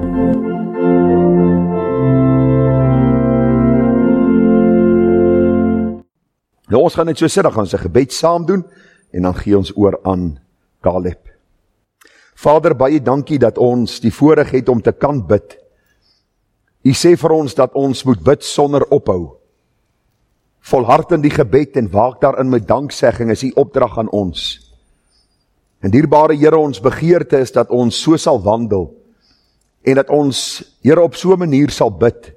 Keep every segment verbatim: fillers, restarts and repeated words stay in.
Nou, ons gaan net so sit, dan gaan ons 'n gebed saam doen, en dan gee ons oor aan Caleb. Vader, baie dankie dat ons die voorreg het om te kan bid. U sê vir ons dat ons moet bid sonder ophou. Volhard in die gebed en waak daarin met danksegging is u opdrag aan ons. En dierbare Here, ons begeerte is dat ons so sal wandel, en dat ons, Here, op so 'n manier sal bid,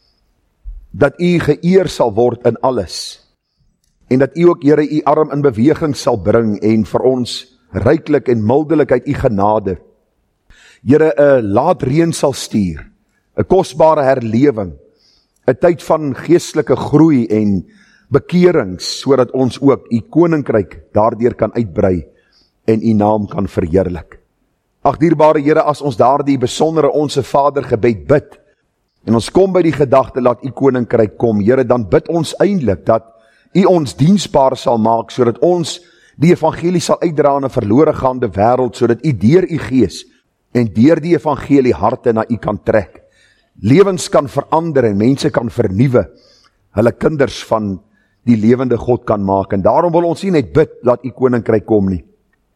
dat u geëer sal word in alles, en dat u ook, Here, u arm in beweging sal bring, en vir ons ryklik en mildelik uit u genade, Here, 'n laat reën sal stuur, 'n kosbare herlewing, 'n tyd van geestelike groei en bekerings, sodat ons ook u koninkryk daardeur kan uitbrei, en u naam kan verheerlik. Ag dierbare Here, as ons daardie besondere Onse Vader gebed bid, en ons kom by die gedagte, laat u koninkryk kom, Here, dan bid ons eintlik, dat u ons diensbaar sal maak, sodat ons die evangelie sal uitdra in 'n verlore gaande wêreld, sodat u deur u gees, en deur die evangelie harte na u kan trek, lewens kan verander, en mense kan vernuwe, hulle kinders van die lewende God kan maak, en daarom wil ons nie net bid, laat u koninkryk kom nie.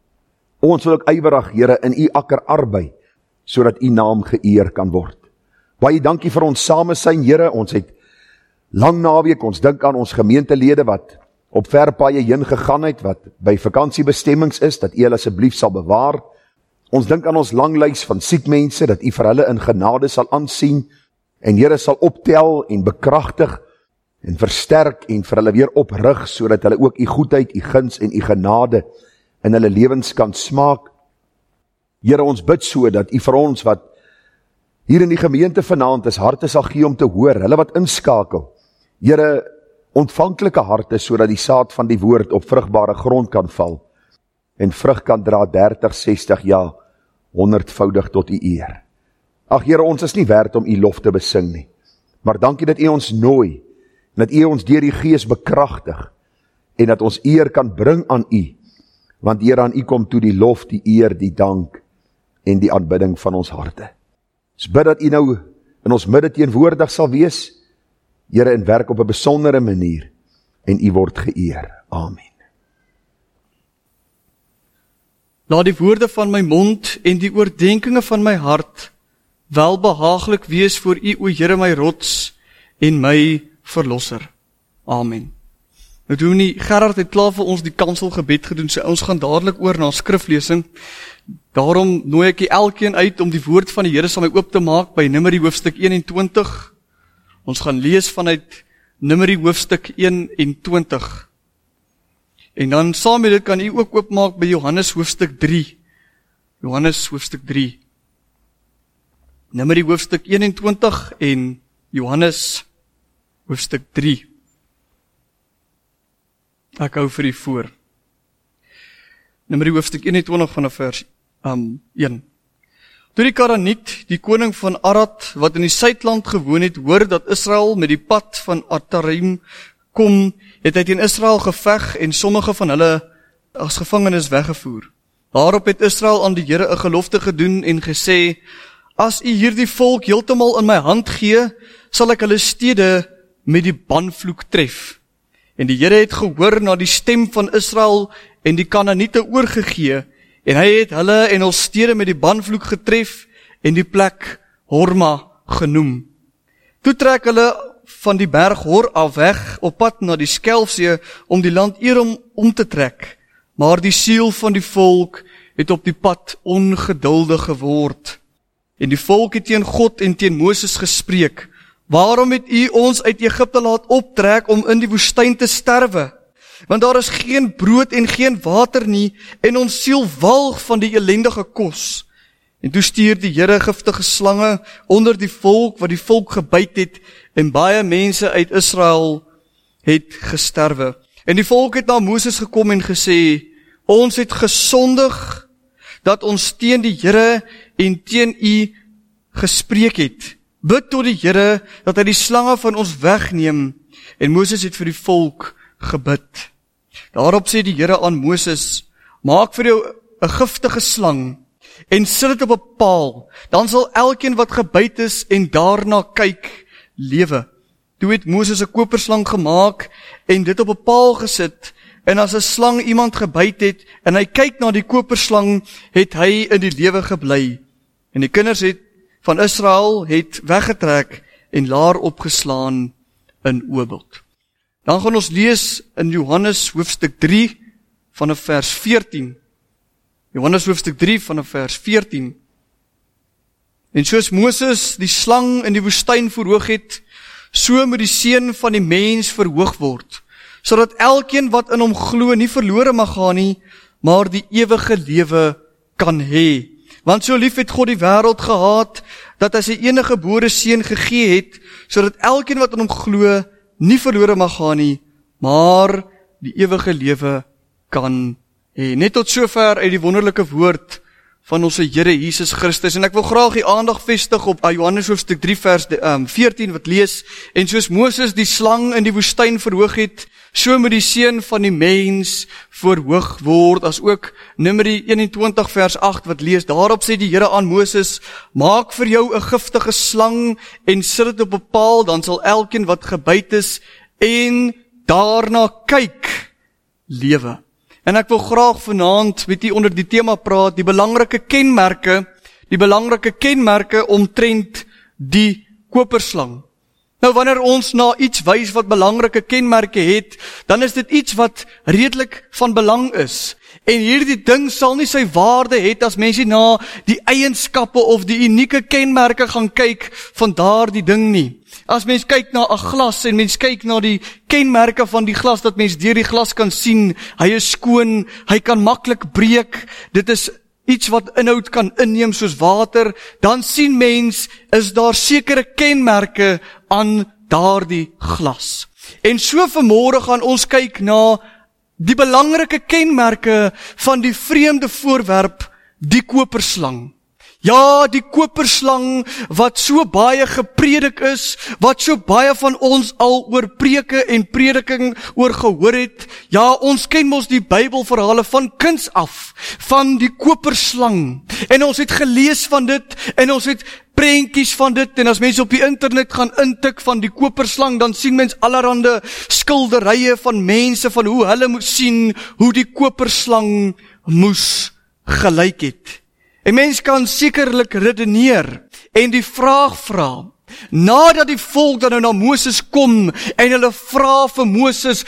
Ons wil ook ywerig, Here, in u akker arbei, sodat u naam geëer kan word. Baie dankie vir ons samesyn, Here, ons het lang naweek, ons dink aan ons gemeentelede wat op ver paaie heen gegaan het, wat by vakansiebestemmings is, dat u hulle asseblief sal bewaar. Ons dink aan ons lang lys van siek mense, dat u vir hulle in genade sal aansien, en Here sal optel en bekragtig, en versterk, en vir hulle weer oprig, sodat hulle ook u goedheid, u guns en u genade in hulle lewens kan smaak. Here, ons bid so, dat u vir ons wat hier in die gemeente vanaand is, harte sal gee om te hoor, hulle wat inskakel, Here, ontvanklike harte, sodat die saad van die woord op vrugbare grond kan val, en vrug kan dra dertig, sestig, ja, honderdvoudig tot u eer. Ag Here, ons is nie werd om u lof te besing nie, maar dankie dat u ons nooi, en dat u ons deur die Gees bekragtig, en dat ons eer kan bring aan u, want Here, aan u kom toe die lof, die eer, die dank, en die aanbidding van ons harte. Ons bid dat u nou in ons midde teenwoordig sal wees, Here, en werk op 'n besondere manier, en u word geëer. Amen. Laat die woorde van my mond en die oordeenkinge van my hart welbehaaglik wees voor u, o Here, my rots en my verlosser. Amen. Nou doen nie, Gerard het klaar vir ons die kanselgebed gedoen, so ons gaan dadelik oor na skriflesing. Daarom nooi ek elkeen uit om die woord van die Here saam my oop te maak by Numeri hoofstuk eenentwintig. Ons gaan lees vanuit Numeri hoofstuk eenentwintig. En dan saam met dit kan u ook oopmaak by Johannes hoofstuk drie. Johannes hoofstuk drie. Numeri hoofstuk eenentwintig en Johannes hoofstuk drie. Ek hou vir u voor. Numeri hoofstuk eenentwintig vanaf vers um, een. Toe die Karaniet, die koning van Arad, wat in die Suidland gewoon het, hoor dat Israel met die pad van Atarim kom, het hy teen Israel geveg en sommige van hulle as gevangenes weggevoer. Daarop het Israel aan die Here 'n gelofte gedoen en gesê, as u hierdie volk heeltemal in my hand gee, sal ek hulle stede met die banvloek tref. En die Here het gehoor na die stem van Israel en die Kanaaniete oorgegee, en hy het hulle en hul stede met die banvloek getref en die plek Horma genoem. Toe trek hulle van die berg Hor af weg op pad na die Skelfsee om die land Edom om te trek, maar die siel van die volk het op die pad ongeduldig geword. En die volk het teen God en teen Moses gespreek, waarom het u ons uit Egipte laat optrek om in die woestyn te sterwe? Want daar is geen brood en geen water nie, en ons siel walg van die elendige kos. En toe stuur die Here giftige slange onder die volk, wat die volk gebyt het, en baie mense uit Israel het gesterwe. En die volk het na Moses gekom en gesê, ons het gesondig, dat ons teen die Here en teen u gespreek het. Bid tot die Here, dat hy die slange van ons wegneem. En Moses het vir die volk gebid. Daarop sê die Here aan Moses, maak vir jou 'n giftige slang, en sit dit op 'n paal, dan sal elkeen wat gebyt is en daarna kyk, lewe. Toe het Moses 'n koperslang gemaak en dit op 'n paal gesit, en as 'n slang iemand gebyt het, en hy kyk na die koperslang, het hy in die lewe gebly. En die kinders het, van Israel het weggetrek en laar opgeslaan in Obot. Dan gaan ons lees in Johannes hoofstuk drie, vanaf vers veertien. Johannes hoofstuk drie, vanaf vers veertien. En soos Moses die slang in die woestyn verhoog het, so moet die seun van die mens verhoog word, sodat elkeen wat in hom glo nie verlore mag gaan nie, maar die ewige lewe kan hê. Want so lief het God die wêreld gehaat, dat hy sy enige gebore seun gegee het, sodat elkeen wat in hom glo nie verlore mag gaan nie, maar die ewige lewe kan hê. Net tot sover uit die wonderlike woord van ons Here Jesus Christus. En ek wil graag die aandag vestig op Johannes hoofstuk drie vers veertien wat lees, en soos Moses die slang in die woestyn verhoog het, so moet die seun van die mens verhoog word, as ook Numeri eenentwintig vers agt wat lees, daarop sê die Here aan Moses, maak vir jou 'n giftige slang en sit dit op 'n paal, dan sal elkeen wat gebyt is en daarna kyk, lewe. En ek wil graag vanaand met u onder die tema praat, die belangrike kenmerke, die belangrike kenmerke omtrent die koperslang. Nou wanneer ons na iets wys wat belangrike kenmerke het, dan is dit iets wat redelik van belang is. En hierdie ding sal nie sy waarde het as mense na die eienskappe of die unieke kenmerke gaan kyk van daardie ding nie. As mens kyk na 'n glas en mens kyk na die kenmerke van die glas, dat mens deur die glas kan sien, hy is skoon, hy kan maklik breek, dit is iets wat inhoud kan inneem soos water, dan sien mens, is daar sekere kenmerke aan daardie glas. En so vanmôre gaan ons kyk na die belangrike kenmerke van die vreemde voorwerp, die koperslang. Ja, die koperslang wat so baie gepredik is, wat so baie van ons al oor preke en prediking oor gehoor het. Ja, ons ken mos die Bybelverhale van kinds af, van die koperslang. En ons het gelees van dit, en ons het prentjies van dit, en as mense op die internet gaan intik van die koperslang, dan sien mens allerhande skilderye van mense, van hoe hulle moes sien, hoe die koperslang moes gelyk het. En mens kan sekerlik redeneer en die vraag vra, nadat die volk dan nou na Moses kom en hulle vra vir Moses,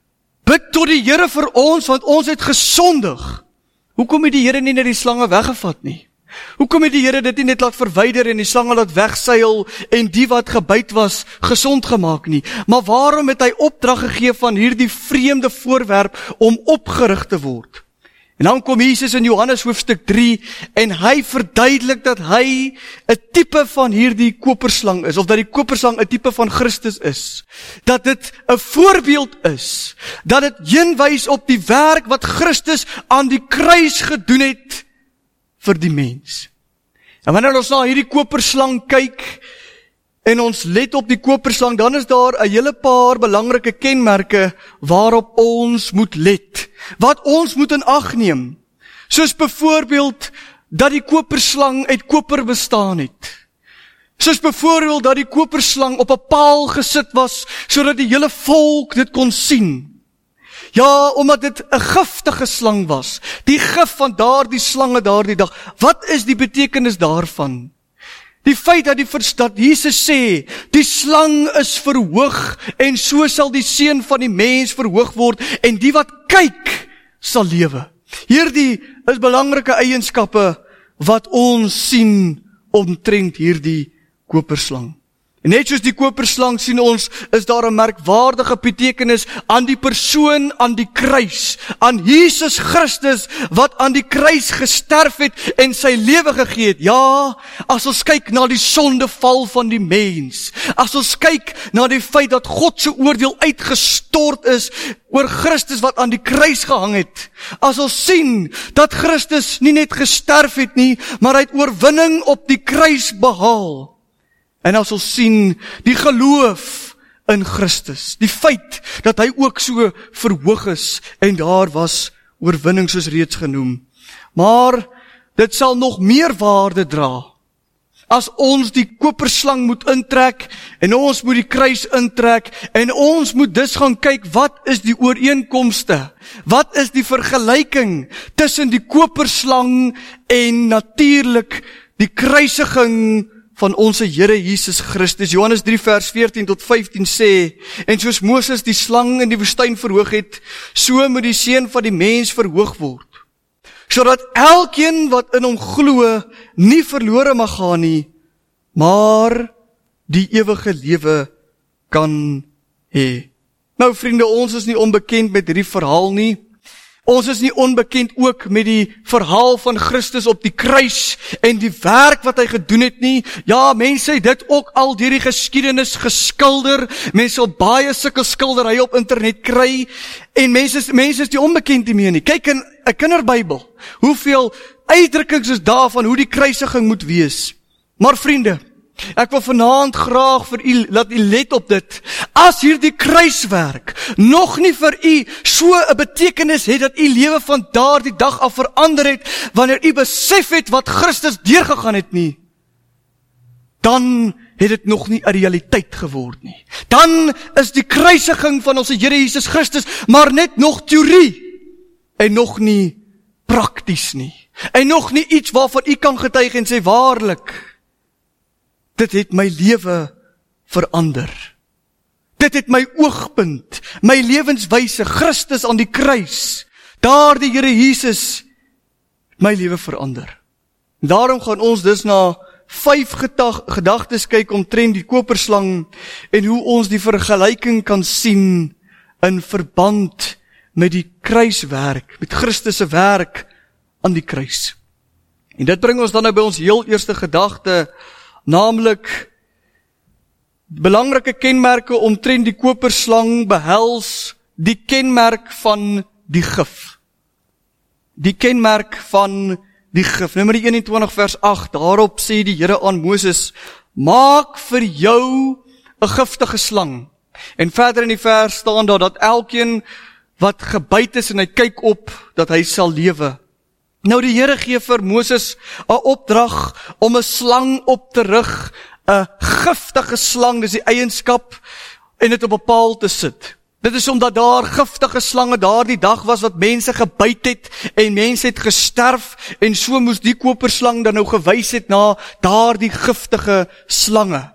bid tot die Here vir ons, want ons het gesondig. Hoekom het die Here nie net die slange weggevat nie? Hoekom het die Here dit nie net laat verwyder en die slange laat wegseil en die wat gebyt was gesond gemaak nie? Maar waarom het hy opdrag gegee van hierdie vreemde voorwerp om opgerig te word? En dan kom Jesus in Johannes hoofstuk drie en hy verduidelik dat hy 'n tipe van hierdie koperslang is, of dat die koperslang 'n tipe van Christus is. Dat dit 'n voorbeeld is, dat dit heenwys op die werk wat Christus aan die kruis gedoen het vir die mens. En wanneer ons na hierdie koperslang kyk, en ons let op die koperslang, dan is daar 'n hele paar belangrike kenmerke waarop ons moet let, wat ons moet in ag neem. Soos byvoorbeeld dat die koperslang uit koper bestaan het. Soos byvoorbeeld dat die koperslang op 'n paal gesit was, sodat die hele volk dit kon sien. Ja, omdat dit 'n giftige slang was. Die gif van daardie slange daardie dag. Wat is die betekenis daarvan? Die feit dat die dat Jesus sê, die slang is verhoog, en so sal die seun van die mens verhoog word, en die wat kyk, sal lewe. Hierdie is belangrike eienskappe wat ons sien omtrent hierdie koperslang. En net soos die koperslang sien ons, is daar 'n merkwaardige betekenis aan die persoon aan die kruis, aan Jesus Christus, wat aan die kruis gesterf het en sy lewe gegee het. Ja, as ons kyk na die sondeval van die mens, as ons kyk na die feit dat God se oordeel uitgestort is oor Christus wat aan die kruis gehang het, as ons sien dat Christus nie net gesterf het nie, maar hy het oorwinning op die kruis behaal. En as ons sien die geloof in Christus, die feit dat hy ook so verhoog is, en daar was oorwinning soos reeds genoem. Maar dit sal nog meer waarde dra, as ons die koperslang moet intrek, en ons moet die kruis intrek, en ons moet dus gaan kyk, wat is die ooreenkomste, wat is die vergelyking, tussen die koperslang, en natuurlijk die kruisiging, van ons Here Jesus Christus. Johannes drie vers veertien tot vyftien sê, en soos Moses die slang in die woestyn verhoog het, so moet die seun van die mens verhoog word, sodat elkeen wat in hom glo, nie verlore mag gaan nie, maar die ewige lewe kan hê. Nou vriende, ons is nie onbekend met hierdie verhaal nie. Ons is nie onbekend ook met die verhaal van Christus op die kruis en die werk wat hy gedoen het nie. Ja, mense het dit ook al deur die geskiedenis geskilder. Mense sal baie sulke skilderye op internet kry en mense mense is nie onbekend hiermee nie. Kyk in 'n kinderbybel. Hoeveel uitdrukkings is daar van hoe die kruisiging moet wees. Maar vriende, ek wil vanaand graag vir u laat u let op dit. As hierdie kruiswerk nog nie vir u so 'n betekenis het dat u lewe van daardie dag af verander het, wanneer u besef het wat Christus deurgegaan het nie, dan het dit nog nie 'n realiteit geword nie. Dan is die kruisiging van ons Here Jesus Christus maar net nog teorie en nog nie prakties nie. En nog nie iets waarvan u kan getuig en sê waarlik, dit het my lewe verander. Dit het my oogpunt, my lewenswyse, Christus aan die kruis, daar die Here Jesus, my lewe verander. Daarom gaan ons dus na vyf gedagtes kyk omtrent die koperslang en hoe ons die vergelyking kan sien in verband met die kruiswerk, met Christus se werk aan die kruis. En dit bring ons dan nou by ons heel eerste gedagte, naamlik belangrike kenmerke omtrent die koperslang behels die kenmerk van die gif. Die kenmerk van die gif. Nummer eenentwintig vers agt, daarop sê die Here aan Moses, maak vir jou 'n giftige slang. En verder in die vers staan daar dat elkeen wat gebyt is en hy kyk op, dat hy sal lewe. Nou die Here gee vir Moses 'n opdrag om 'n slang op te rig, 'n giftige slang, dis die eienskap, en dit op 'n paal te sit. Dit is omdat daar giftige slange daardie dag was wat mense gebyt het en mense het gesterf en so moes die koperslang dan nou gewys het na daardie giftige slange.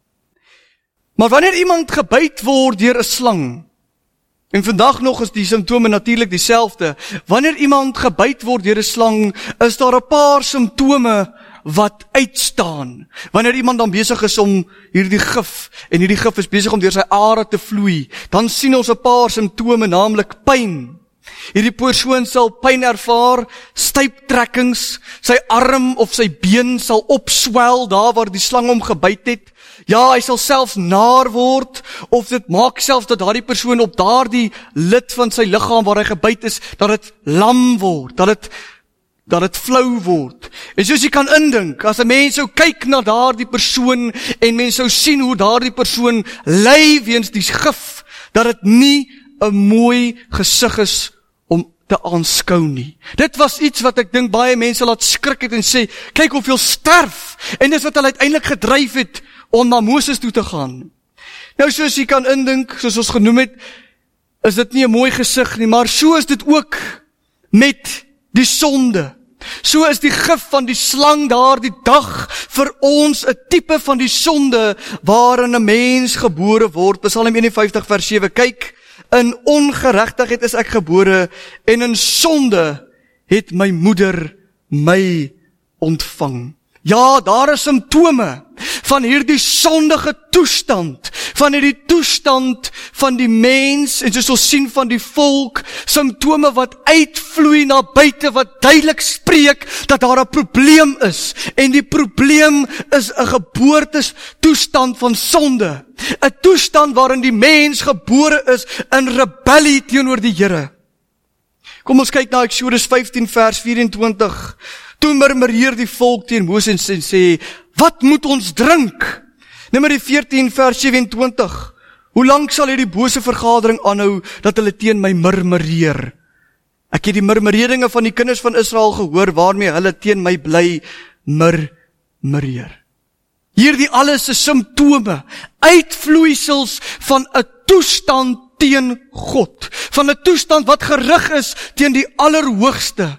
Maar wanneer iemand gebyt word deur 'n slang, en vandag nog is die simptome natuurlik dieselfde, wanneer iemand gebyt word deur 'n slang, is daar 'n paar simptome wat uitstaan. Wanneer iemand dan besig is om hierdie gif, en hierdie gif is besig om deur sy are te vloei, dan sien ons 'n paar simptome, naamlik pyn. Hierdie persoon sal pyn ervaar, stuiptrekkings, sy arm of sy been sal opswel daar waar die slang hom gebyt het. Ja, hy sal selfs naar word, of dit maak selfs dat daardie persoon op daardie lid van sy liggaam waar hy gebyt is, dat dit lam word, dat dit dat dit flou word. En soos jy kan indink, as 'n mens sou kyk na daardie persoon, en mens sou sien hoe daardie persoon ly weens die gif, dat dit nie 'n mooi gesig is om te aanskou nie. Dit was iets wat ek dink baie mense laat skrik het en sê, kyk hoeveel sterf, en dis wat hulle uiteindelik gedryf het om na Moses toe te gaan. Nou soos jy kan indink, soos ons genoem het, is dit nie 'n mooi gesig nie, maar so is dit ook met die sonde. So is die gif van die slang daardie dag vir ons 'n tipe van die sonde waarin 'n mens gebore word. Psalm een en vyftig vers sewe, kyk, in ongeregtigheid is ek gebore en in sonde het my moeder my ontvang. Ja, daar is simptome van hierdie sondige toestand, van hierdie toestand van die mens, en soos ons sien van die volk, simptome wat uitvloei na buite, wat duidelik spreek, dat daar 'n probleem is, en die probleem is 'n geboortestoestand van sonde, 'n toestand waarin die mens gebore is in rebellie teenoor die Here. Kom ons kyk na Eksodus vyftien vers vyf-en-twintig, toe murmureer die volk teen Moses en sê, wat moet ons drink? Nummer veertien vers sewe-en-twintig, hoe lank sal hierdie bose vergadering aanhou, dat hulle teen my murmureer? Ek het die murmureringe van die kinders van Israel gehoor, waarmee hulle teen my bly murmureer. Hierdie alles is simptome, uitvloeisels van 'n toestand teen God, van 'n toestand wat gerig is teen die Allerhoogste.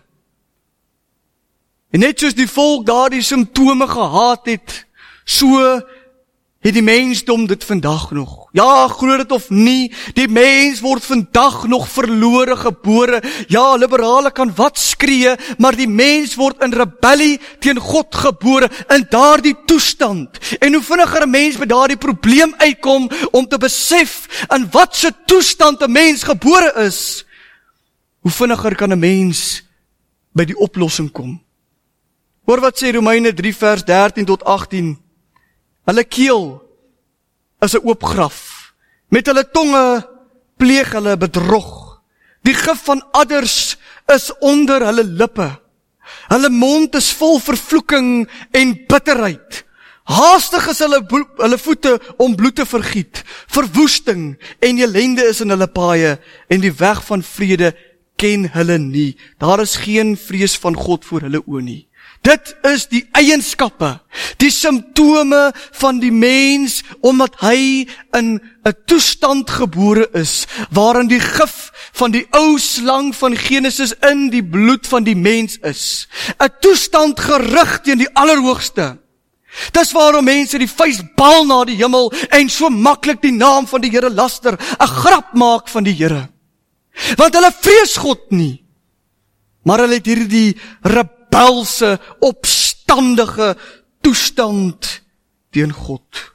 En net soos die volk daar die simptome gehaat het, so het die mensdom dit vandag nog. Ja, glo dit of nie, die mens word vandag nog verlore gebore. Ja, liberale kan wat skree, maar die mens word in rebellie teen God gebore, in daardie toestand. En hoe vinniger 'n mens by daardie probleem uitkom, om te besef in wat se toestand 'n mens gebore is, hoe vinniger kan 'n mens by die oplossing kom. Hoor wat sê Romeine drie vers dertien tot agtien. Hulle keel is 'n oop graf. Met hulle tonge pleeg hulle bedrog. Die gif van adders is onder hulle lippe. Hulle mond is vol vervloeking en bitterheid. Haastig is hulle, hulle voete om bloed te vergiet. Verwoesting en ellende is in hulle paaie, en die weg van vrede ken hulle nie. Daar is geen vrees van God voor hulle oë nie. Dit is die eienskappe, die simptome van die mens, omdat hy in 'n toestand gebore is, waarin die gif van die ou slang van Genesis in die bloed van die mens is. 'n Toestand gerig teen die Allerhoogste. Dis waarom mense die vuis bal na die hemel en so maklik die naam van die Here laster, 'n grap maak van die Here. Want hulle vrees God nie, maar hulle het hierdie rebelse, opstandige toestand teen God.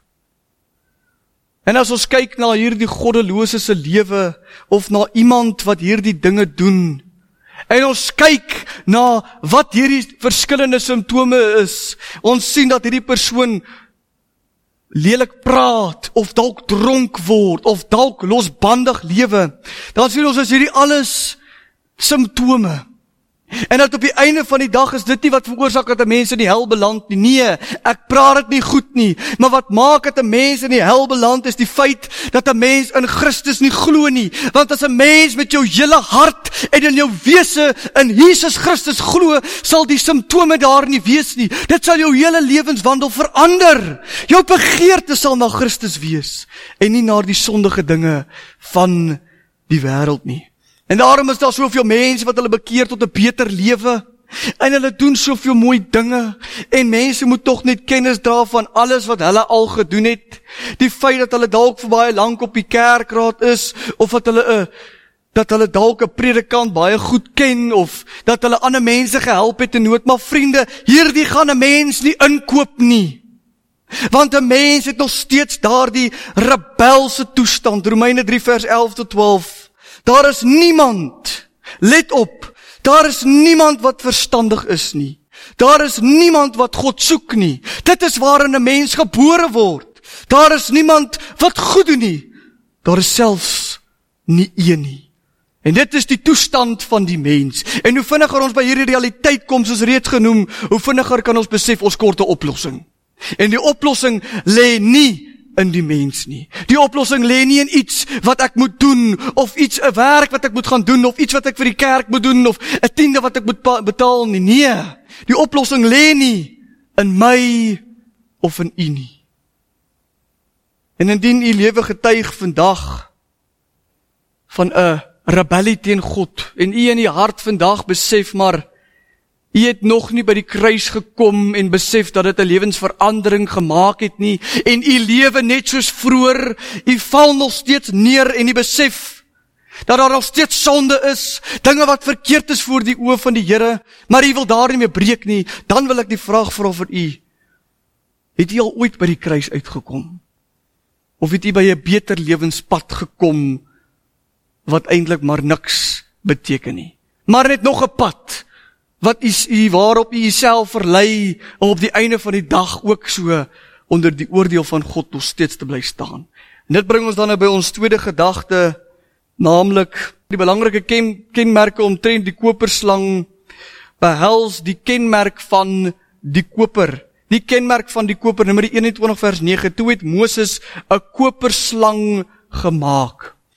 En as ons kyk na hierdie goddelose se lewe, of na iemand wat hierdie dinge doen, en ons kyk na wat hierdie verskillende simptome is, ons sien dat hierdie persoon lelik praat, of dalk dronk word, of dalk losbandig lewe, dan sien ons as hierdie alles simptome. En dat op die einde van die dag is dit nie wat veroorsaak dat 'n mens in die hel beland nie. Nee, ek praat dit nie goed nie. Maar wat maak dat 'n mens in die hel beland is die feit dat 'n mens in Christus nie glo nie. Want as 'n mens met jou hele hart en in jou wese in Jesus Christus glo, sal die simptome daar nie wees nie. Dit sal jou hele lewenswandel verander. Jou begeerte sal na Christus wees en nie na die sondige dinge van die wêreld nie. En daarom is daar soveel mense wat hulle bekeer tot 'n beter lewe, en hulle doen soveel mooi dinge, en mense moet tog net kennis dra van alles wat hulle al gedoen het. Die feit dat hulle dalk vir baie lank op die kerkraad is, of dat hulle 'n dat hulle dalk 'n predikant baie goed ken, of dat hulle ander mense gehelp het in nood. Maar vriende, hierdie gaan 'n mens nie inkoop nie. Want 'n mens het nog steeds daardie rebelse toestand. Romeine drie vers elf tot twaalf. Daar is niemand, let op, daar is niemand wat verstandig is nie. Daar is niemand wat God soek nie. Dit is waarin 'n mens gebore word. Daar is niemand wat goed doen nie. Daar is selfs nie een nie. En dit is die toestand van die mens. En hoe vinniger ons by hierdie realiteit kom, soos reeds genoem, hoe vinniger kan ons besef ons kort 'n oplossing. En die oplossing lê nie in die mens nie. Die oplossing lê nie in iets wat ek moet doen, of iets, 'n werk wat ek moet gaan doen, of iets wat ek vir die kerk moet doen, of 'n tiende wat ek moet betaal nie. Nee, die oplossing lê nie in my of in u nie. En indien u lewe getuig vandag van 'n rebellie teen God, en u in die hart vandag besef, maar u het nog nie by die kruis gekom en besef dat dit 'n lewensverandering gemaak het nie, en u lewe net soos vroeër, u val nog steeds neer en u besef dat daar nog steeds sonde is, dinge wat verkeerd is voor die oë van die Here, maar u wil daar nie meer breek nie, dan wil ek die vraag vra vir u, het u al ooit by die kruis uitgekom? Of het u by 'n beter lewenspad gekom, wat eintlik maar niks beteken nie, maar net nog 'n pad, wat is u, waarop u jouself verlei, om op die einde van die dag ook so onder die oordeel van God nog steeds te bly staan. En dit bring ons dan nou by ons tweede gedagte, naamlik die belangrike ken, kenmerke omtrent die koperslang, behels die kenmerk van die koper. Die kenmerk van die koper, Numeri eenentwintig vers nege, toe het Moses 'n koperslang gemaak.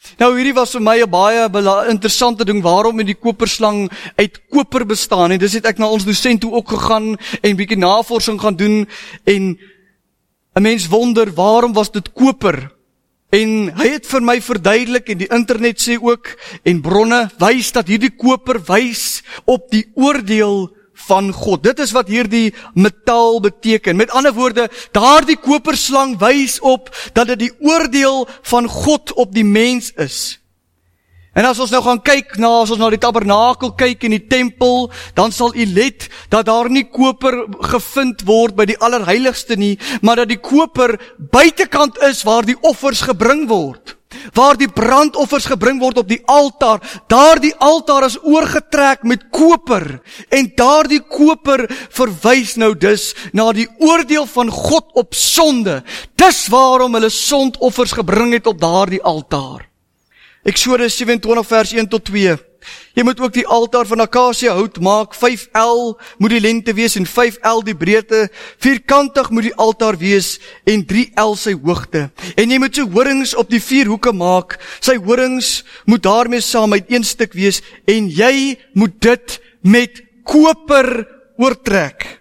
Nou hierdie was vir my 'n baie bela- interessante ding, waarom het die koperslang uit koper bestaan, en dis het ek na ons dosent toe ook gegaan, en bietjie navorsing gaan doen, en 'n mens wonder, waarom was dit koper? En hy het vir my verduidelik, en die internet sê ook, en bronne wys dat hierdie koper wys op die oordeel van God. Dit is wat hierdie metaal beteken. Met ander woorde, daardie koperslang wys op dat dit die oordeel van God op die mens is. En as ons nou gaan kyk, na, as ons na die tabernakel kyk in die tempel, dan sal u let dat daar nie koper gevind word by die allerheiligste nie, maar dat die koper buitekant is waar die offers gebring word. Waar die brandoffers gebring word op die altaar, daar die altaar is oorgetrek met koper, en daar die koper verwys nou dus na die oordeel van God op sonde. Dis waarom hulle sondoffers gebring het op daar die altaar. Eksodus sewe en twintig vers een tot twee. Jy moet ook die altaar van akasia hout maak, vyf el moet die lengte wees en vyf el die breedte, vierkantig moet die altaar wees en drie el sy hoogte. En jy moet sy horings op die vier hoeke maak, sy horings moet daarmee saam uit een stuk wees, en jy moet dit met koper oortrek.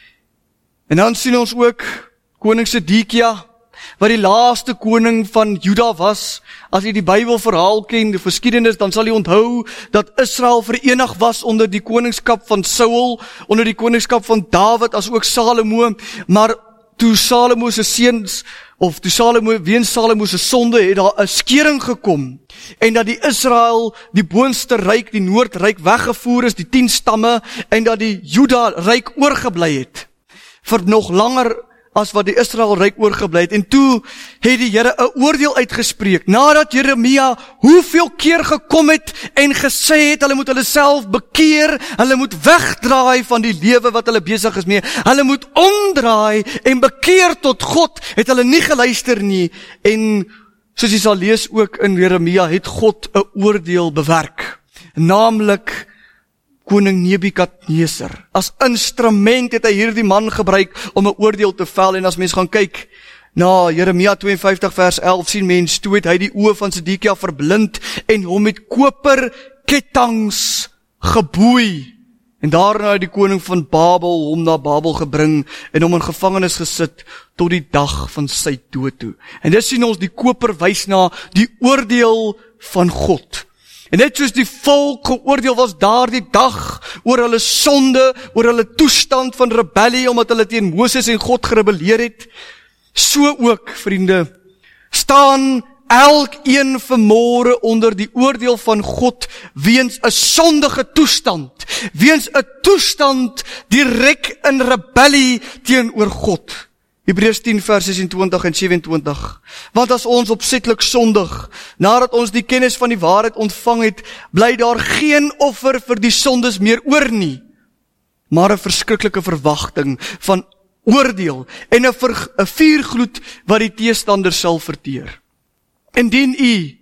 En dan sien ons ook koning Sedekia, wat die laaste koning van Juda was. As jy die Bybelverhaal ken, die geskiedenis, dan sal jy onthou dat Israel verenig was onder die koningskap van Saul, onder die koningskap van Dawid, as ook Salomo, maar toe Salomo se seuns, of toe Salomo, weens Salomo se sonde, het daar 'n skering gekom, en dat die Israel, die boonste ryk, die noordryk weggevoer is, die tien stamme, en dat die Juda ryk oorgebly het, vir nog langer as wat die Israel ryk oorgebly het. En toe het die Here 'n oordeel uitgespreek, nadat Jeremia hoeveel keer gekom het en gesê het, hulle moet hulle self bekeer, hulle moet wegdraai van die lewe wat hulle besig is mee, hulle moet omdraai en bekeer tot God, het hulle nie geluister nie, en soos jy sal lees ook in Jeremia, het God 'n oordeel bewerk, naamlik koning Nebukadneser. As instrument het hy hierdie man gebruik om 'n oordeel te vel, en as mens gaan kyk na Jeremia twee en vyftig vers elf, sien mens, toe het hy die oë van Sedekia verblind en hom met koper ketTINGS geboei. En daarna het die koning van Babel hom na Babel gebring en hom in gevangenis gesit tot die dag van sy dood toe. En dis sien ons, die koper wys na die oordeel van God. En net soos die volk geoordeel was daardie dag oor hulle sonde, oor hulle toestand van rebellie, omdat hulle teen Moses en God gerebelleer het, so ook, vriende, staan elkeen vanmôre onder die oordeel van God weens 'n sondige toestand, weens 'n toestand direk in rebellie teenoor God. Hebreërs tien vers sesentwintig en sewenentwintig. Want as ons opsetlik sondig, nadat ons die kennis van die waarheid ontvang het, bly daar geen offer vir die sondes meer oor nie, maar 'n verskriklike verwagting van oordeel en 'n ver, 'n vuurgloed wat die teestander sal verteer. Indien u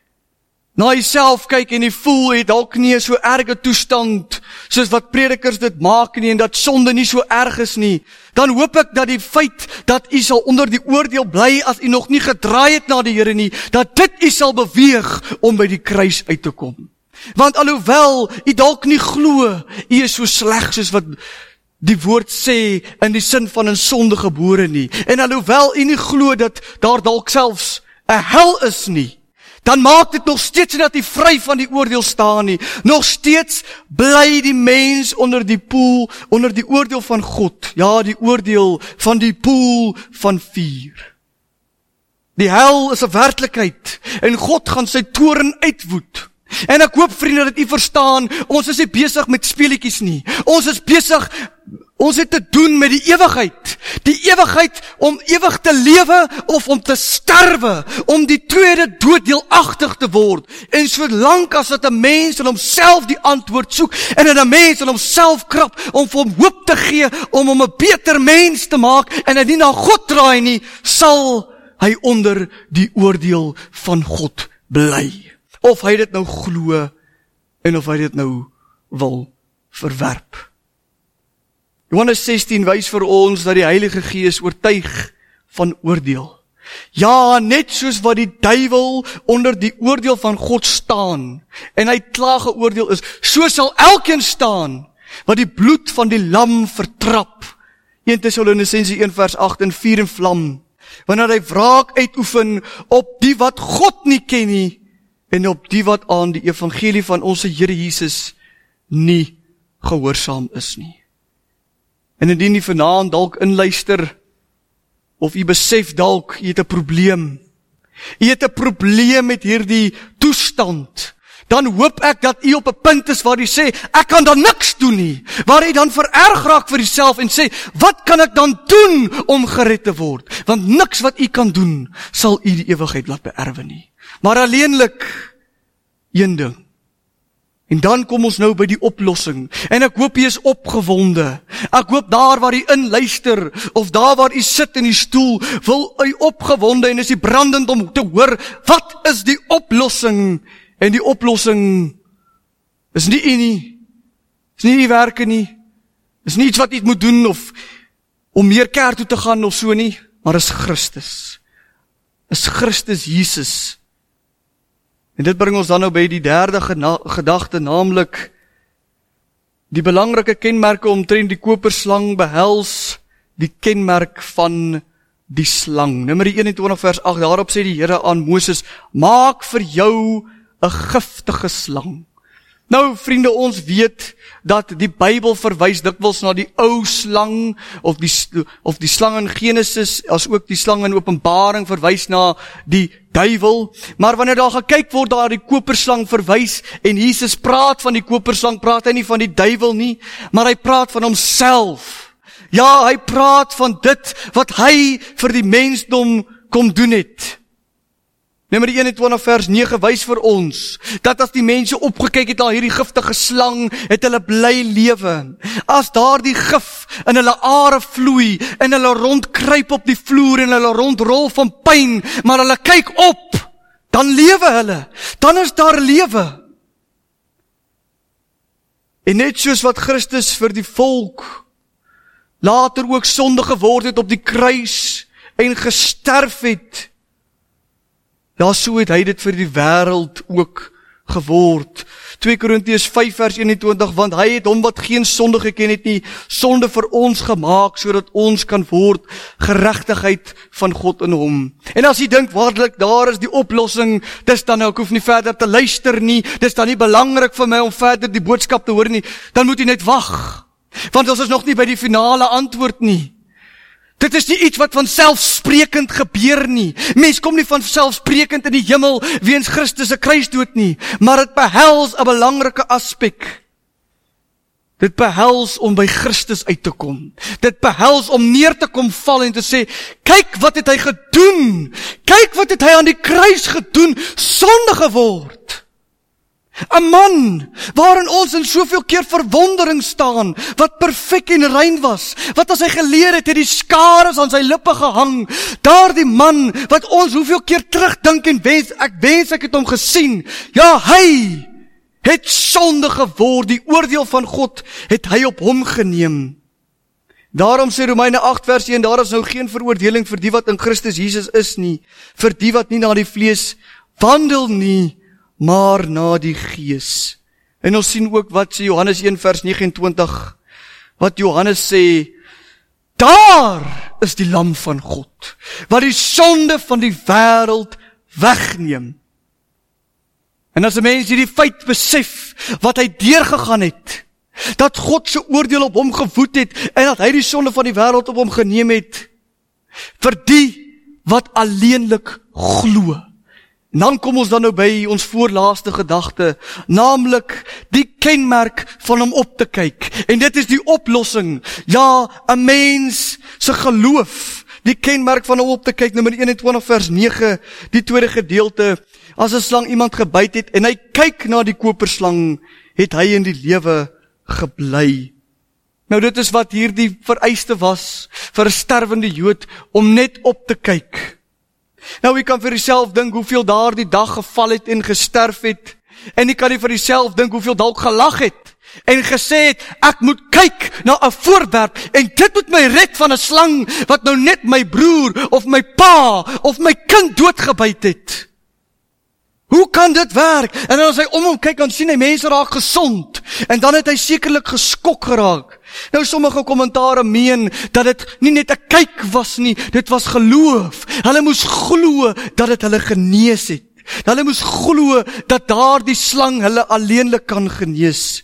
na jouself kyk en jy voel jy dalk nie 'n so erge toestand soos wat predikers dit maak nie, en dat sonde nie so erg is nie, dan hoop ek dat die feit dat u sal onder die oordeel bly as u nog nie gedraai het na die Here nie, dat dit u sal beweeg om by die kruis uit te kom. Want alhoewel u dalk nie glo u is so sleg soos wat die woord sê in die sin van in sonde gebore nie, en alhoewel u nie glo dat daar dalk selfs 'n hel is nie, dan maak dit nog steeds nie dat hy vry van die oordeel staan nie. Nog steeds bly die mens onder die poel, onder die oordeel van God. Ja, die oordeel van die poel van vuur. Die hel is 'n werklikheid, en God gaan sy toorn uitwoed. En ek hoop, vriende, dat u verstaan, ons is nie besig met speletjies nie. Ons is besig, ons het te doen met die ewigheid. Die ewigheid om ewig te lewe of om te sterwe, om die tweede dood deelagtig te word. En solank as dit 'n mens in homself die antwoord soek, en in 'n mens in homself krap om vir hom hoop te gee, om hom 'n beter mens te maak, en hy nie na God draai nie, sal hy onder die oordeel van God bly. Of hy dit nou glo, en of hy dit nou wil verwerp. Johannes sestien wys vir ons dat die Heilige Gees oortuig van oordeel. Ja, net soos wat die duiwel onder die oordeel van God staan, en hy klaar geoordeel is, so sal elkeen staan, wat die bloed van die lam vertrap. Eerste Tessalonisense een vers agt en vier in vlam, wanneer hy wraak uitoefen op die wat God nie ken nie, en op die wat aan die evangelie van ons Here Jesus nie gehoorsaam is nie. En indien jy vanaand dalk inluister, of jy besef dalk, jy het 'n probleem, jy het 'n probleem met hierdie toestand, dan hoop ek dat jy op 'n punt is waar jy sê, ek kan dan niks doen nie, waar jy dan vererg raak vir jouself en sê, wat kan ek dan doen om gered te word? Want niks wat jy kan doen, sal jy die ewigheid laat beerwe nie. Maar alleenlik, een ding. En dan kom ons nou by die oplossing, en ek hoop jy is opgewonde, ek hoop daar waar jy inluister, of daar waar jy sit in die stoel, wil jy opgewonde, en is jy brandend om te hoor, wat is die oplossing? En die oplossing is nie jy nie, is nie jy werke nie, is nie iets wat jy moet doen, of om meer kerk toe te gaan, of so nie, maar is Christus, is Christus Jesus. En dit bring ons dan nou by die derde gedagte, naamlik die belangrike kenmerke omtrent die koperslang behels die kenmerk van die slang. Nummer eenentwintig vers agt, daarop sê die Here aan Moses, maak vir jou 'n giftige slang. Nou vriende, ons weet dat die Bybel verwys dikwels na die ou slang, of die, of die slang in Genesis, as ook die slang in Openbaring verwys na die duiwel. Maar wanneer daar gekyk word, daar die koperslang verwys, en Jesus praat van die koperslang, praat hy nie van die duiwel nie, maar hy praat van homself. Ja, hy praat van dit wat hy vir die mensdom kom doen het. Nummer eenentwintig vers nege wys vir ons, dat as die mense opgekyk het na hierdie giftige slang, het hulle bly lewe. As daar die gif in hulle are vloei, en hulle rondkruip op die vloer, en hulle rondrol van pyn, maar hulle kyk op, dan lewe hulle, dan is daar lewe. En net soos wat Christus vir die volk, later ook sonde geword het op die kruis, en gesterf het, ja, so het hy dit vir die wêreld ook geword. twee Korintiërs vyf vers eenentwintig, want hy het hom wat geen sonde geken het nie, sonde vir ons gemaak, sodat ons kan word geregtigheid van God in hom. En as jy dink, waarlik, daar is die oplossing, dis dan nou, ek hoef nie verder te luister nie, dis dan nie belangrik vir my om verder die boodskap te hoor nie, dan moet jy net wag, want ons is nog nie by die finale antwoord nie. Dit is nie iets wat vanselfsprekend gebeur nie. Mens kom nie vanselfsprekend in die hemel weens Christus se kruisdood nie, maar dit behels 'n belangrike aspek. Dit behels om by Christus uit te kom. Dit behels om neer te kom val en te sê, kyk wat het hy gedoen, kyk wat het hy aan die kruis gedoen, sonde geword. 'n Man, waarin ons in soveel keer verwondering staan, wat perfek en rein was, wat as hy geleer het, het die skares aan sy lippe gehang, daardie man, wat ons hoeveel keer terugdink en wens, ek wens ek het hom gesien, ja, hy het sonde geword, die oordeel van God, het hy op hom geneem. Daarom sê Romeine agt vers een, daar is nou geen veroordeling vir die wat in Christus Jesus is nie, vir die wat nie na die vlees wandel nie, maar na die Gees. En ons sien ook wat sê Johannes een vers negenentwintig, wat Johannes sê, daar is die lam van God, wat die sonde van die wêreld wegneem. En as 'n mens hierdie feit besef, wat hy deurgegaan het, dat God se oordeel op hom gewoed het, en dat hy die sonde van die wêreld op hom geneem het, vir die wat alleenlik glo. En dan kom ons dan nou by ons voorlaaste gedagte, naamlik die kenmerk van om op te kyk. En dit is die oplossing. Ja, 'n mens se geloof, die kenmerk van om op te kyk, nummer eenentwintig vers nege, die tweede gedeelte, as 'n slang iemand gebyt het, en hy kyk na die koperslang, het hy in die lewe gebly. Nou dit is wat hier die vereiste was, vir 'n sterwende Jood, om net op te kyk. Nou, jy kan vir jouself dink hoeveel daar die dag geval het en gesterf het, en jy kan nie vir jouself dink hoeveel dalk gelag het, en gesê het, ek moet kyk na 'n voorwerp, en dit moet my red van 'n slang, wat nou net my broer, of my pa, of my kind doodgebyt het. Hoe kan dit werk? En dan as hy om hom kyk, dan sien hy mense raak gesond, en dan het hy sekerlik geskok geraak. Nou sommige kommentare meen, dat dit nie net 'n kyk was nie, dit was geloof. Hulle moes glo, dat dit hulle genees het. Hulle moes glo, dat daar die slang hulle alleenlik kan genees.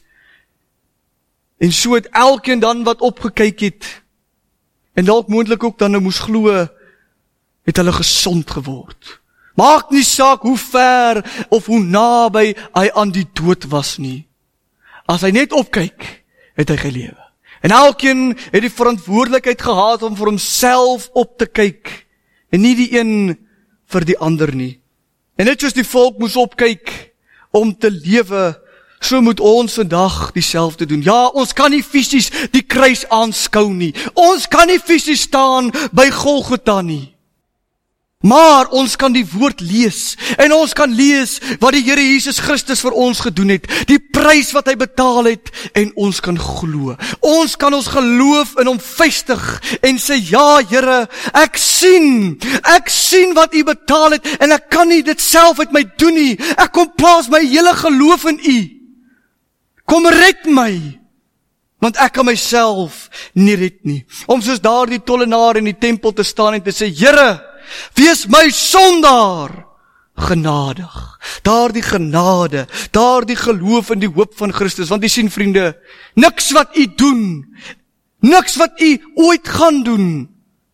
En so het elkeen dan wat opgekyk het, en dalk moontlik ook dan nou moes glo, het hulle gesond geword. Maak nie saak hoe ver, of hoe naby hy aan die dood was nie. As hy net opkyk, het hy gelewe. En elkeen het die verantwoordelikheid gehad om vir homself op te kyk, en nie die een vir die ander nie. En net soos die volk moes opkyk om te lewe, so moet ons vandag dieselfde doen. Ja, ons kan nie fisies die kruis aanskou nie. Ons kan nie fisies staan by Golgotha nie. Maar ons kan die woord lees, en ons kan lees wat die Here Jesus Christus vir ons gedoen het, die prys wat hy betaal het, en ons kan glo. Ons kan ons geloof in hom vestig, en sê, ja Here, ek sien, ek sien wat u betaal het, en ek kan nie dit self uit my doen nie, ek kom plaas my hele geloof in u. Kom red my, want ek kan myself nie red nie. Om soos daar die tollenaar in die tempel te staan en te sê, Here, wees my sondaar genadig. Daar die genade, daar die geloof in die hoop van Christus. Want jy sien vriende, niks wat u doen, niks wat u ooit gaan doen,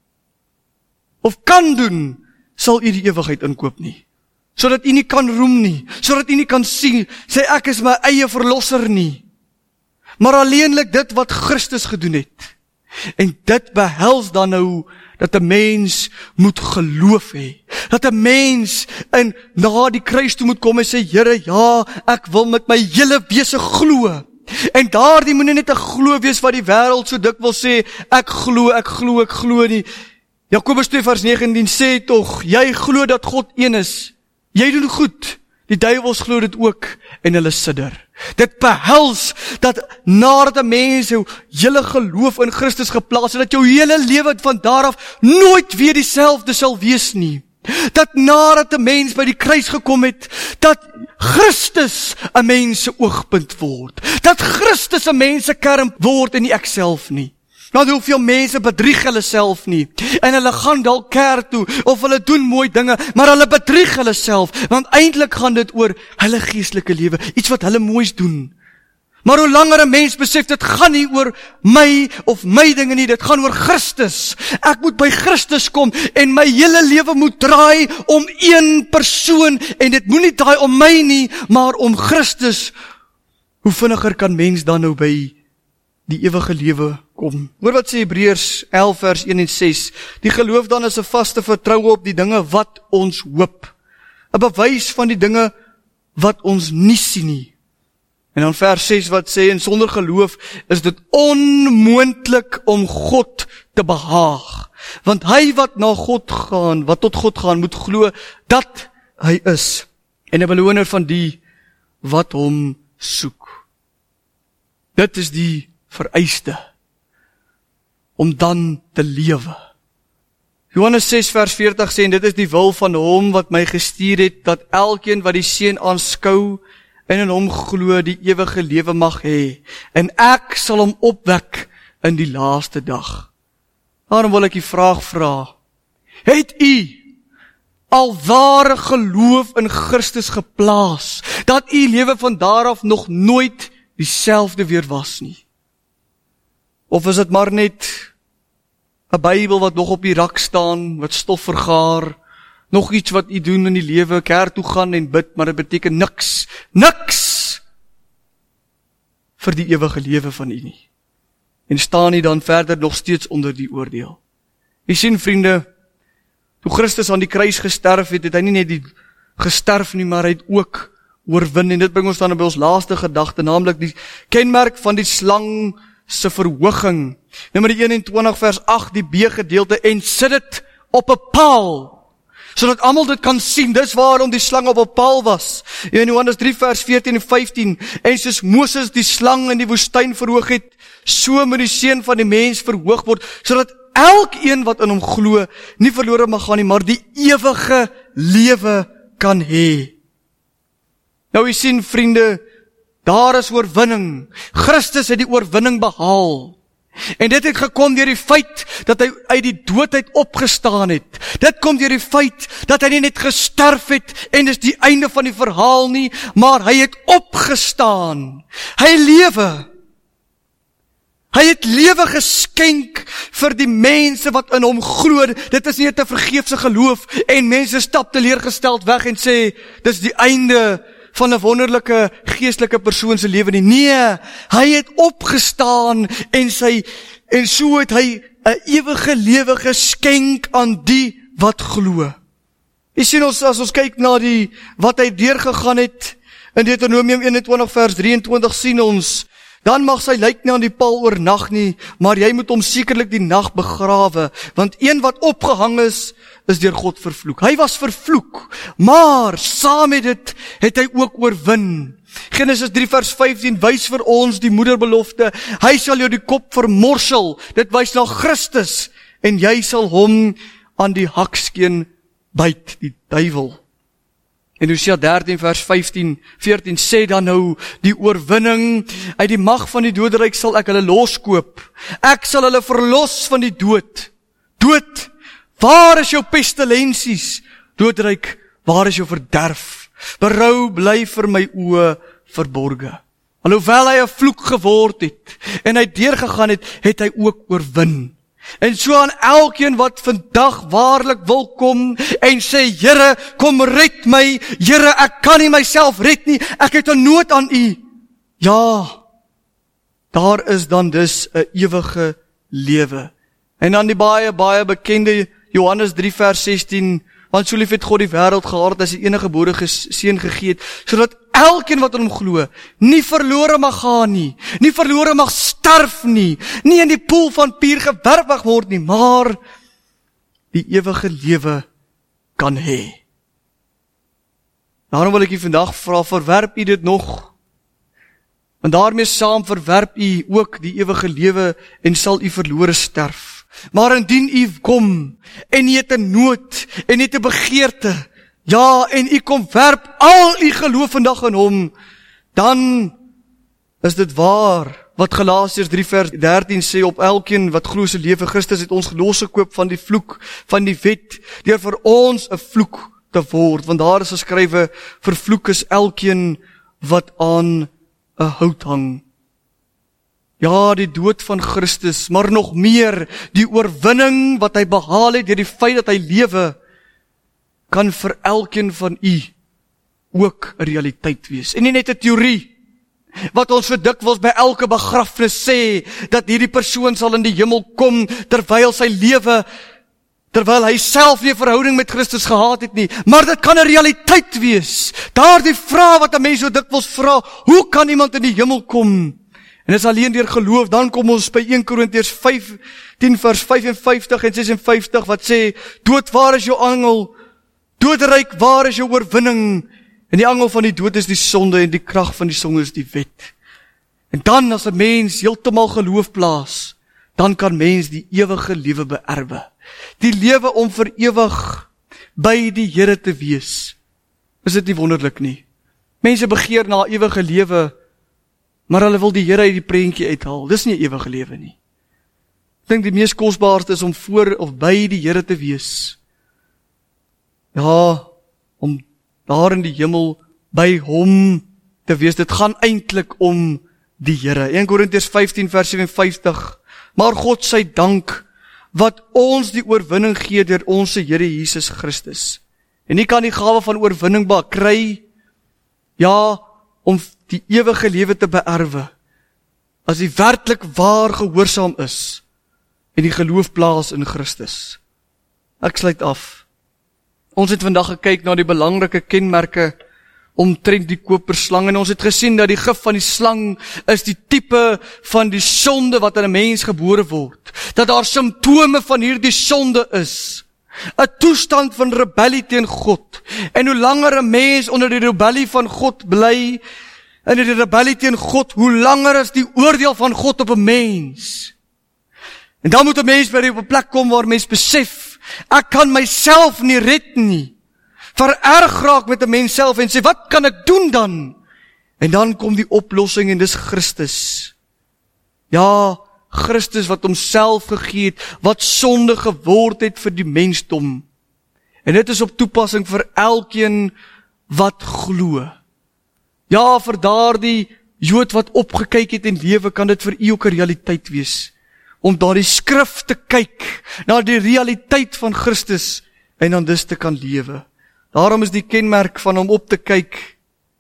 of kan doen, sal u die ewigheid inkoop nie. Sodat u nie kan roem nie, sodat u nie kan sien, sê ek is my eie verlosser nie. Maar alleenlik dit wat Christus gedoen het. En dit behels dan nou, dat 'n mens moet geloof hê. Dat 'n mens in na die kruis toe moet kom en sê, Here, ja, ek wil met my hele wese glo. En daardie moet nie net 'n glo wees wat die wêreld so dikwels sê, ek glo, ek glo, ek glo nie. Jakobus twee vers negentien sê tog, jy glo dat God een is. Jy doen goed. Die duiwels glo dit ook, en hulle sidder. Dit behels, dat nadat 'n mens jou hele geloof in Christus geplaas het, dat jou hele lewe van daar af nooit weer dieselfde sal wees nie. Dat nadat 'n mens by die kruis gekom het, dat Christus 'n mens se oogpunt word. Dat Christus 'n mens se kern word en nie ek self nie. Want hoeveel mense bedrieg hulle self nie, en hulle gaan dalk kerk toe, of hulle doen mooi dinge, maar hulle bedrieg hulle self, want eintlik gaan dit oor hulle geestelike lewe, iets wat hulle moois doen. Maar hoe langer 'n mens besef, dit gaan nie oor my, of my dinge nie, dit gaan oor Christus. Ek moet by Christus kom, en my hele lewe moet draai om een persoon, en dit moet nie draai om my nie, maar om Christus. Hoe vinniger kan mens dan nou by die ewige lewe kom? Hoor wat sê Hebreërs elf vers een en ses. Die geloof dan is 'n vaste vertroue op die dinge wat ons hoop. 'n Bewys van die dinge wat ons nie sien nie. En dan vers ses wat sê, en sonder geloof is dit onmoontlik om God te behaag. Want hy wat na God gaan, wat tot God gaan, moet glo dat hy is, en 'n beloner van die wat hom soek. Dit is die vereiste om dan te lewe. Johannes ses vers veertig sê, en dit is die wil van hom wat my gestuur het, dat elkeen wat die seun aanskou en in hom glo, die ewige lewe mag hê, en ek sal hom opwek in die laaste dag. Daarom wil ek die vraag vra, het u al ware geloof in Christus geplaas, dat u lewe van daar af nog nooit dieselfde weer was nie? Of is dit maar net 'n Bybel wat nog op die rak staan, wat stof vergaar, nog iets wat u doen in die lewe, kerk toe gaan en bid, maar dit beteken niks, niks vir die ewige lewe van u nie. En staan u dan verder nog steeds onder die oordeel. U sien vriende, toe Christus aan die kruis gesterf het, het hy nie net die gesterf nie, maar hy het ook oorwin, en dit bring ons dan by ons laaste gedagte, naamlik die kenmerk van die slang se verhooging. Nummer eenentwintig vers agt, die B gedeelte, en sit dit op 'n paal. sodat almal dit kan sien. Dis waarom die slang op 'n paal was. In Johannes drie vers veertien en vyftien, en soos Moses die slang in die woestyn verhoog het, so moet die seun van die mens verhoog word, sodat elkeen wat in hom glo, nie verlore mag gaan nie, maar die ewige lewe kan hê. Nou jy sien vriende, daar is oorwinning. Christus het die oorwinning behaal. En dit het gekom deur die feit dat hy uit die dood uit opgestaan het. Dit kom deur die feit dat hy nie net gesterf het en dis die einde van die verhaal nie, maar hy het opgestaan. Hy lewe. Hy het lewe geskenk vir die mense wat in hom glo. Dit is nie 'n vergeefse geloof en mense stap teleurgesteld weg en sê dis die einde van 'n wonderlike geestelike persoon se lewe nie. Nee, hy het opgestaan en sy en so het hy 'n ewige lewe geskenk aan die wat glo. Jy sien ons as ons kyk na die wat hy deurgegaan het in Deuteronomium eenentwintig vers drieëntwintig sien ons, dan mag sy lijk nie aan die paal oornag nie, maar jy moet hom sekerlik die nag begrawe, want een wat opgehang is, is deur God vervloek. Hy was vervloek, maar saam met dit het hy ook oorwin. Genesis drie vers vyftien wys vir ons die moederbelofte, hy sal jou die kop vermorsel, dit wys na Christus, en jy sal hom aan die hakskeen byt, die duiwel. En Hosea dertien vers vyftien, veertien sê dan nou, die oorwinning uit die mag van die doderyk sal ek hulle loskoop. Ek sal hulle verlos van die dood. Dood, waar is jou pestilensies? Doodryk, waar is jou verderf? Berou bly vir my oë verborge. Alhoewel hy 'n vloek geword het en hy deurgegaan het, het hy ook oorwin. En so aan elkeen wat vandag waarlik wil kom en sê, Here, kom red my, Here, ek kan nie myself red nie, ek het 'n nood aan U. Ja, daar is dan dus 'n ewige lewe. En dan die baie, baie bekende Johannes drie vers sestien, want so lief het God die wêreld gehad dat hy sy enige gebore seun gegee het, sodat elkeen wat in hom glo, nie verlore mag gaan nie, nie verlore mag sterf nie, nie in die poel van vuur gewerp mag word nie, maar die ewige lewe kan hê. Daarom wil ek u vandag vra, verwerp u dit nog? Want daarmee saam verwerp u ook die ewige lewe en sal u verlore sterf. Maar indien u kom, en u het 'n nood, en u het 'n begeerte, ja, en u kom werp al u geloof vandag in hom, dan is dit waar, wat Galasiërs drie vers dertien sê, op elkeen wat glo se lewe, Christus het ons losgekoop van die vloek, van die wet, deur vir ons 'n vloek te word, want daar is geskrywe, vervloek is elkeen wat aan 'n hout hang. Ja, die dood van Christus, maar nog meer, die oorwinning wat hy behaal het, deur die feit dat hy lewe, kan vir elkeen van u ook 'n realiteit wees. En nie net 'n teorie, wat ons vir dikwels by elke begrafnis sê, dat hierdie persoon sal in die hemel kom, terwyl sy lewe, terwyl hy self nie 'n verhouding met Christus gehad het nie, maar dit kan 'n realiteit wees. Daardie vraag wat 'n mens so dikwels vra, hoe kan iemand in die hemel kom? En dis alleen deur geloof. Dan kom ons by een Korintiërs vyftien vers vyfenvyftig en sesenvyftig wat sê, dood, waar is jou angel? Doderyk, waar is jou oorwinning? En die angel van die dood is die sonde en die krag van die sonde is die wet. En dan as 'n mens heeltemal geloof plaas, dan kan mens die ewige lewe beerwe. Die lewe om vir ewig by die Here te wees. Is dit nie wonderlik nie? Mense begeer na ewige lewe, maar hulle wil die Here uit die prentjie uithaal. Dis nie 'n ewige lewe nie. Ek dink die mees kosbaarste is om voor of by die Here te wees. Ja, om daar in die hemel by hom te wees. Dit gaan eintlik om die Here. een Korintiërs vyftien vers sewenvyftig. Maar God sy dank wat ons die oorwinning gee deur ons Here Jesus Christus. En nie kan die gawe van oorwinning kry, ja, om die ewige lewe te beerwe, as die werklik waar gehoorsaam is, en die geloof plaas in Christus. Ek sluit af. Ons het vandag gekyk na die belangrike kenmerke omtrent die koperslang, en ons het gesien dat die gif van die slang is die tipe van die sonde wat in 'n mens gebore word, dat daar simptome van hierdie sonde is, 'n toestand van rebellie teen God. En hoe langer 'n mens onder die rebellie van God bly, en in die rebellie teen God, hoe langer is die oordeel van God op 'n mens. En dan moet 'n mens by 'n plek kom waar mens besef, ek kan myself nie red nie. Vererg raak met 'n mens self en sê, wat kan ek doen dan? En dan kom die oplossing en dis Christus. Ja, Christus wat homself gegee het, wat sonde geword het vir die mensdom. En dit is op toepassing vir elkeen wat glo. Ja, vir daardie Jood wat opgekyk het en lewe, kan dit vir u ook 'n realiteit wees. Om na die skrif te kyk, na die realiteit van Christus, en dan dus te kan lewe. Daarom is die kenmerk van hom op te kyk,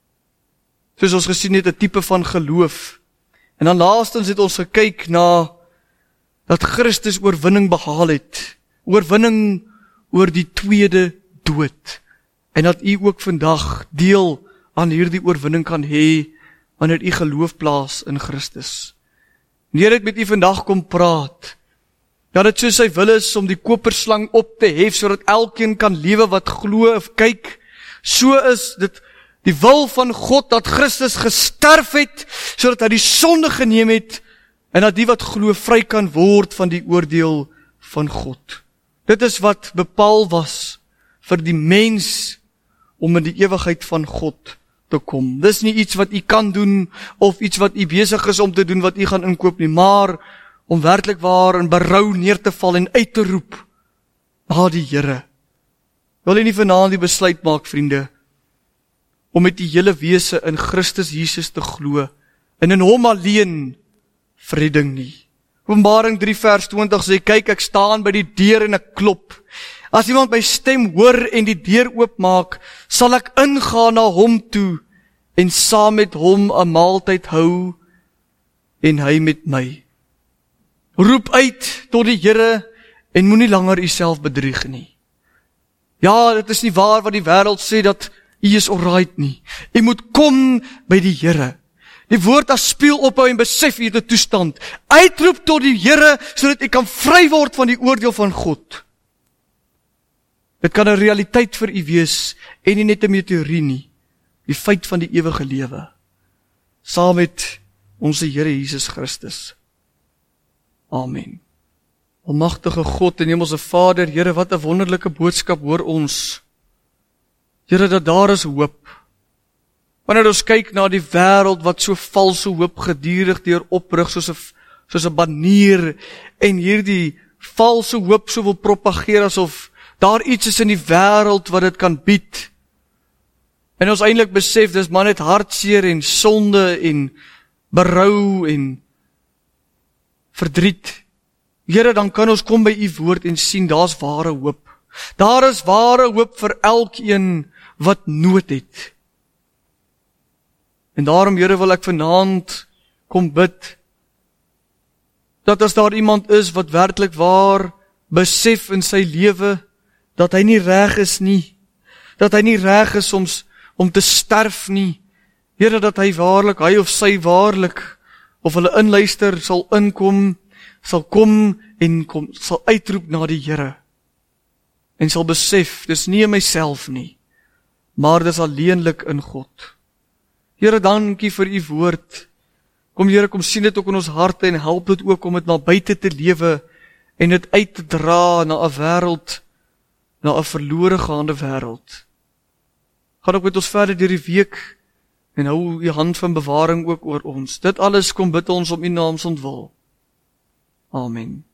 soos ons gesien het, 'n tipe van geloof. En dan laastens het ons gekyk na, dat Christus oorwinning behaal het, oorwinning oor die tweede dood, en dat u ook vandag deel aan hierdie oorwinning kan hê, wanneer u geloof plaas in Christus. En Here het met u vandag kom praat, dat dit soos sy wil is om die koperslang op te hef, sodat elkeen kan lewe wat glo of kyk. So is dit die wil van God, dat Christus gesterf het, sodat hy die sonde geneem het, en dat die wat glo vry kan word van die oordeel van God. Dit is wat bepaal was vir die mens, om in die ewigheid van God te kom. Dis nie iets wat u kan doen, of iets wat u besig is om te doen, wat u gaan inkoop nie, maar om werklik waar in berou neer te val en uit te roep na die Here. Wil jy nie vanaand die besluit maak, vriende, om met die hele wese in Christus Jesus te glo, en in hom alleen vredding nie. Openbaring drie vers twintig sê, kyk, ek staan by die deur en ek klop. As iemand my stem hoor en die deur oopmaak, sal ek ingaan na hom toe, en saam met hom 'n maaltyd hou, en hy met my. Roep uit tot die Here, en moenie langer uself bedrieg nie. Ja, dit is nie waar wat die wêreld sê, dat u is alright nie. U moet kom by die Here. Die woord as speel ophou en besef u het 'n toestand. Uitroep tot die Here, sodat u kan vry word van die oordeel van God. Dit kan 'n realiteit vir u wees, en nie net 'n meteorie nie. Die feit van die ewige lewe. Saam met ons Here Jesus Christus. Amen. Almagtige God en Hemelse Vader, Here, wat 'n wonderlike boodskap hoor ons. Here, dat daar is hoop. Wanneer ons kyk na die wêreld wat so valse hoop gedurig deur oprig soos 'n soos 'n banier, en hierdie valse hoop so wil propageer asof daar iets is in die wêreld wat dit kan bied. En ons eintlik besef, dis maar net hartseer en sonde en berou en verdriet. Here, dan kan ons kom by u woord en sien, daar's ware hoop. Daar is ware hoop vir elkeen wat nood het. En daarom, Here, wil ek vanaand kom bid, dat as daar iemand is wat werklik waar besef in sy lewe, dat hy nie reg is nie, dat hy nie reg is om, om te sterf nie, Here, dat hy waarlik, hy of sy waarlik, of hulle inluister, sal inkom, sal kom en kom, sal uitroep na die Here, en sal besef, dis nie in myself nie, maar dis alleenlik in God. Here, dankie vir u woord. Kom Here, kom sien dit ook in ons harte en help dit ook om dit na buite te lewe en dit uit te dra na 'n wêreld, na 'n verlore gaande wêreld. Gaan ook met ons verder deur die week en hou u hand van bewaring ook oor ons. Dit alles kom bid ons om u naam se ontwil. Amen.